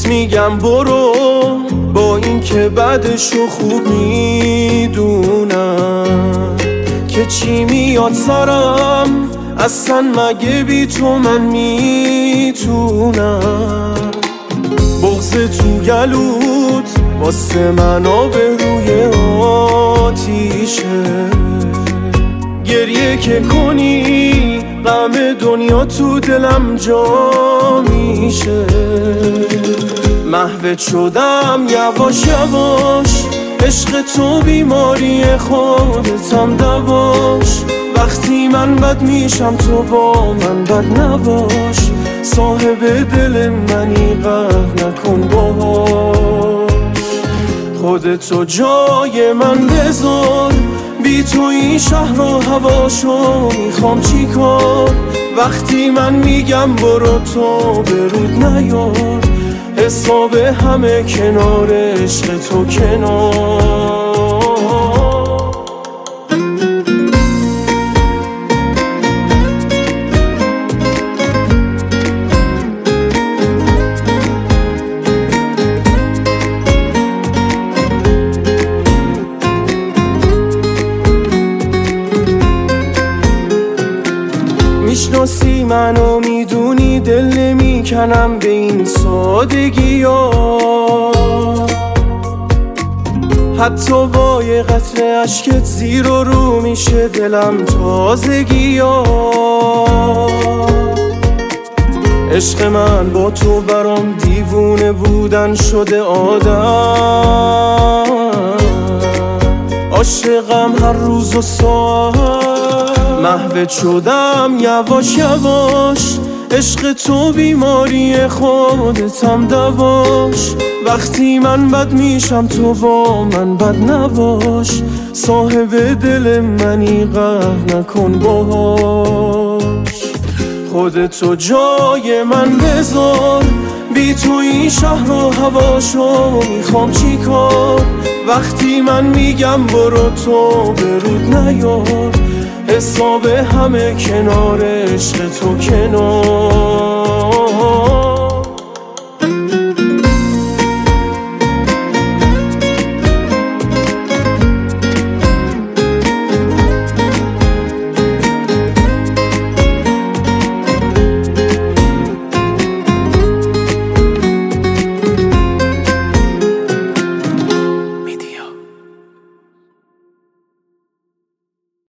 میگم برو، با این که بعدشو خوب میدونم که چی میاد سرم، اصلا مگه بی تو من میتونم. بغض تو گلوت واسه من آب روی آتیشه، گریه که کنی غم دنیا تو دلم جا میشه. محوت شدم یواش یواش، عشق تو بیماری خودتم دواش. وقتی من بد میشم تو با من بد نباش، صاحب دل منی قهر نکن باهاش. خودتو جای من بذار، بی تو این شهر و هواشو میخوام چی کار. وقتی من میگم برو تو برود نیار، حساب همه کنار عشق تو کنار. میشناسی منو میدونی دل نمیکنم به این سادگی ها، حتی با یه قطره عشقت زیر و رو میشه دلم تازگی ها. عشق من با تو برام دیوونه بودن شده آدم، عاشقم هر روز و ساعت. محوت شدم یواش یواش، عشق تو بیماری خودتم دواش. وقتی من بد میشم تو با من بد نباش، صاحب دل منی قهر نکن باهاش. خودتو جای من بذار، بی تو این شهر و هواشو میخوام چی کار. وقتی من میگم برو تو برود نیار، حساب همه کنار عشق تو کنار.